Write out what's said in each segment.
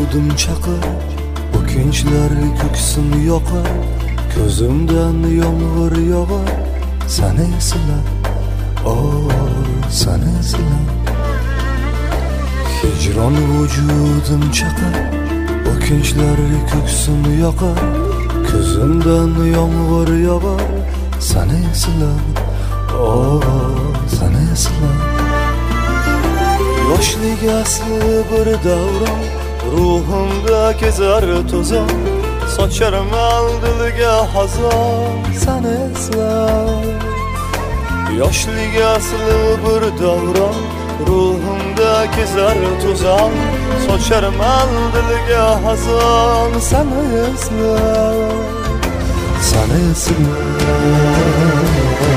vujudim chaqir, o'kinchlar ko'ksim yoqar, ko'zimdan yomg'ir yog'ar, seni eslab, seni eslab. Hijron vujudim chaqir, o'kinchlar ko'ksim yoqar, ko'zimdan yomg'ir yog'ar, seni eslab, seni eslab. Yoshlik asli bir davron, ruhimda kezar to'zon, socharim aldilga hazon, seni eslab. Yoshlik asli bir davron, ruhimda kezar to'zon, socharim aldilga hazon, seni eslab, seni eslab.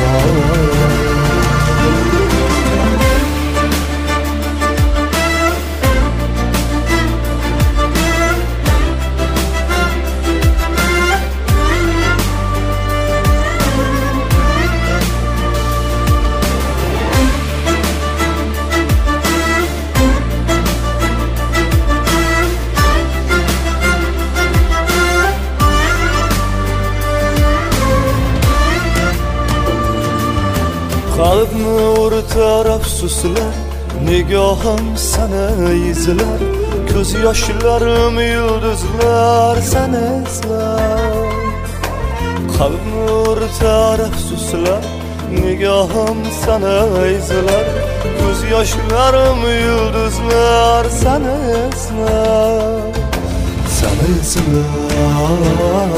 Qalbni o'rtar afsuslar, nigohim sana izlar, ko'z yoshlarim yulduzlar, seni eslab. Qalbni o'rtar afsuslar, nigohim sana izlar, ko'z yoshlarim yulduzlar, seni eslab, seni eslab.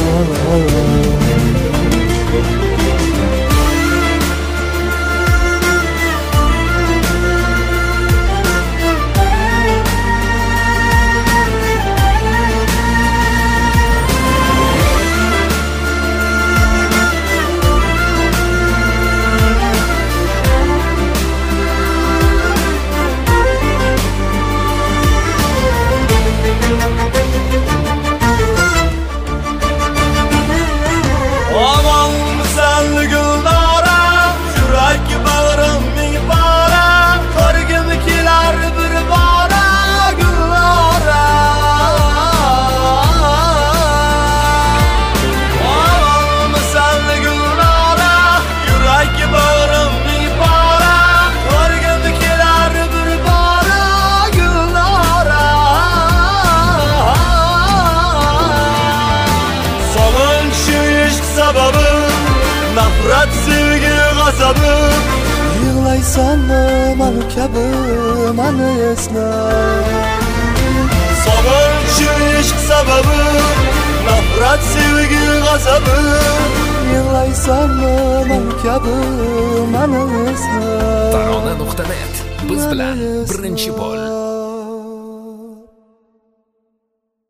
Nafrat sevgi g'azabi, yig'laysanmi mani kabi, mani eslab. Sog'inch ishq sababi, nafrat sevgi g'azabi, yig'laysanmi mani kabi, mani eslab. Tarona.net biz bilan birinchi bo'l.